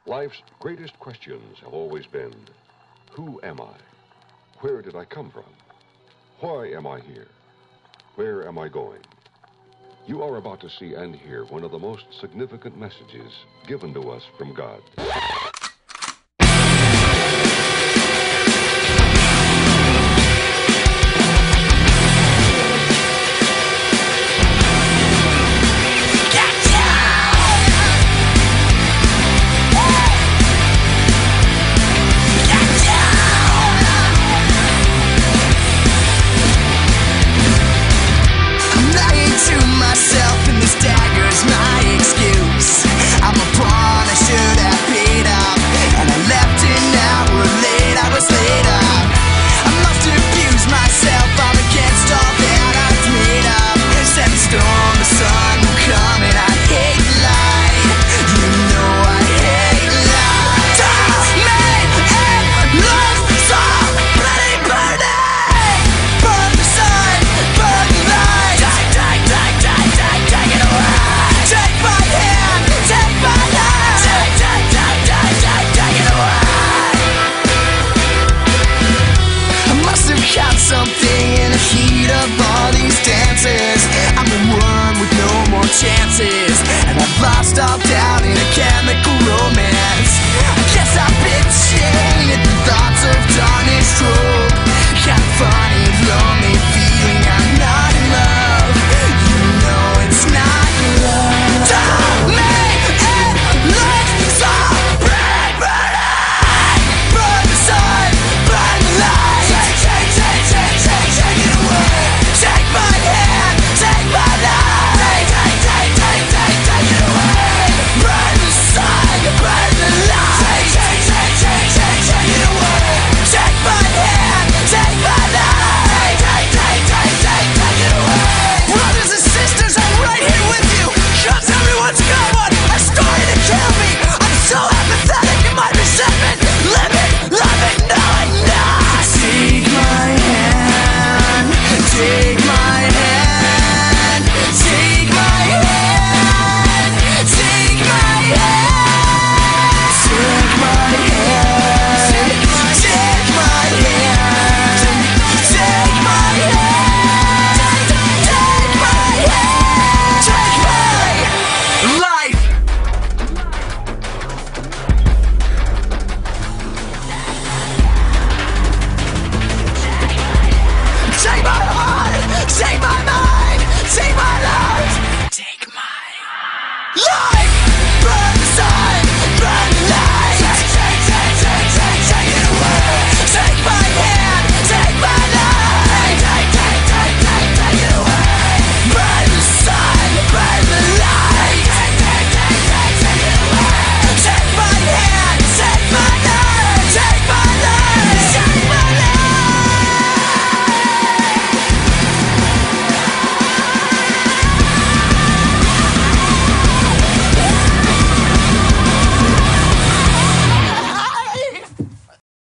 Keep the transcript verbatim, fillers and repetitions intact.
Life's greatest questions have always been, who am I? Where did I come from? Why am I here? Where am I going? You are about to see and hear one of the most significant messages given to us from God.